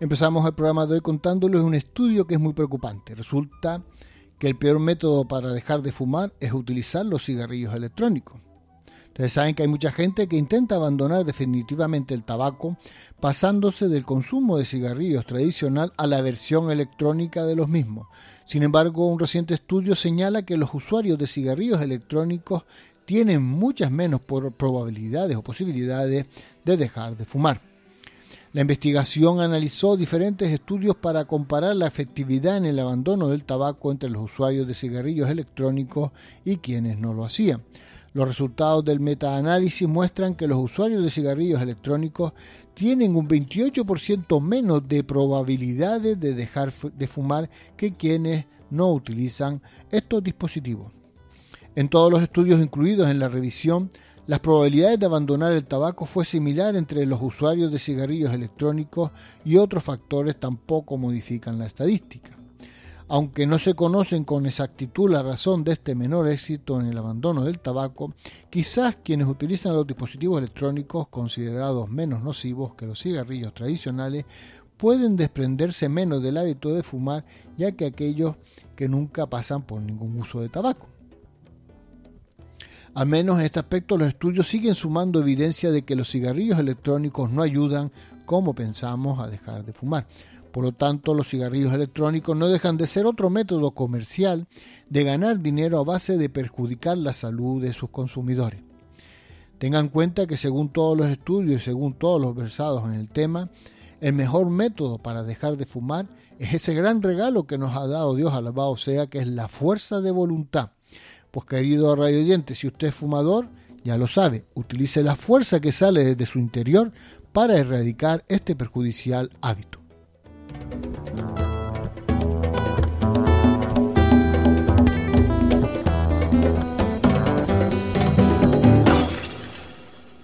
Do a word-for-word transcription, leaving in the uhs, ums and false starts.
Empezamos el programa de hoy contándoles un estudio que es muy preocupante. Resulta que el peor método para dejar de fumar es utilizar los cigarrillos electrónicos. Ustedes saben que hay mucha gente que intenta abandonar definitivamente el tabaco, pasándose del consumo de cigarrillos tradicional a la versión electrónica de los mismos. Sin embargo, un reciente estudio señala que los usuarios de cigarrillos electrónicos tienen muchas menos probabilidades o posibilidades de dejar de fumar. La investigación analizó diferentes estudios para comparar la efectividad en el abandono del tabaco entre los usuarios de cigarrillos electrónicos y quienes no lo hacían. Los resultados del metaanálisis muestran que los usuarios de cigarrillos electrónicos tienen un veintiocho por ciento menos de probabilidades de dejar de fumar que quienes no utilizan estos dispositivos. En todos los estudios incluidos en la revisión, las probabilidades de abandonar el tabaco fue similar entre los usuarios de cigarrillos electrónicos y otros factores tampoco modifican la estadística. Aunque no se conocen con exactitud la razón de este menor éxito en el abandono del tabaco, quizás quienes utilizan los dispositivos electrónicos considerados menos nocivos que los cigarrillos tradicionales pueden desprenderse menos del hábito de fumar, ya que aquellos que nunca pasan por ningún uso de tabaco. Al menos en este aspecto los estudios siguen sumando evidencia de que los cigarrillos electrónicos no ayudan, como pensamos, a dejar de fumar. Por lo tanto, los cigarrillos electrónicos no dejan de ser otro método comercial de ganar dinero a base de perjudicar la salud de sus consumidores. Tengan en cuenta que según todos los estudios y según todos los versados en el tema, el mejor método para dejar de fumar es ese gran regalo que nos ha dado Dios, alabado sea, que es la fuerza de voluntad. Pues querido radio oyente, si usted es fumador, ya lo sabe, utilice la fuerza que sale desde su interior para erradicar este perjudicial hábito.